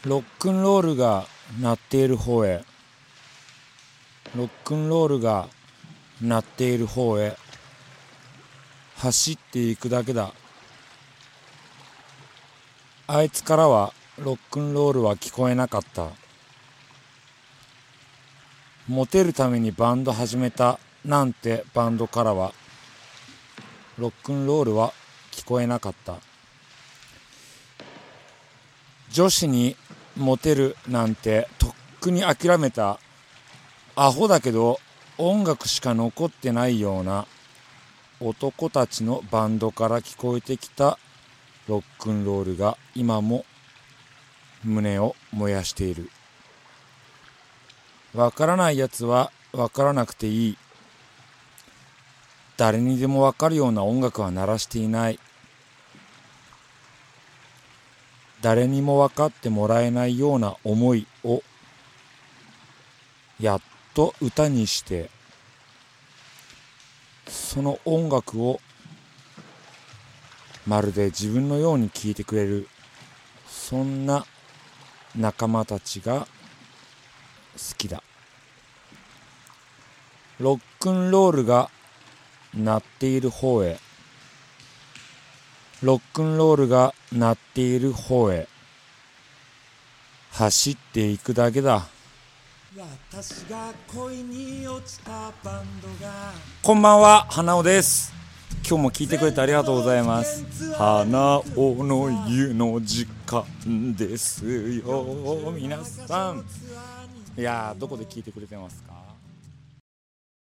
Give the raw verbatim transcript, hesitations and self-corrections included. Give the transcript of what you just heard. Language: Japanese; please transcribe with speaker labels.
Speaker 1: ロックンロールが鳴っている方へ、ロックンロールが鳴っている方へ走っていくだけだ。あいつからはロックンロールは聞こえなかった。モテるためにバンド始めたなんてバンドからはロックンロールは聞こえなかった。女子にモテるなんてとっくに諦めたアホだけど音楽しか残ってないような男たちのバンドから聞こえてきたロックンロールが今も胸を燃やしている。わからないやつはわからなくていい。誰にでもわかるような音楽は鳴らしていない。誰にも分かってもらえないような思いをやっと歌にして、その音楽をまるで自分のように聴いてくれる、そんな仲間たちが好きだ。ロックンロールが鳴っている方へ、ロックンロールが鳴っている方へ走っていくだけだ。私が恋に落ちたバンドが。こんばんは、花尾です。今日も聞いてくれてありがとうございます。花尾の湯の時間ですよ皆さん。いやー、どこで聞いてくれてますか？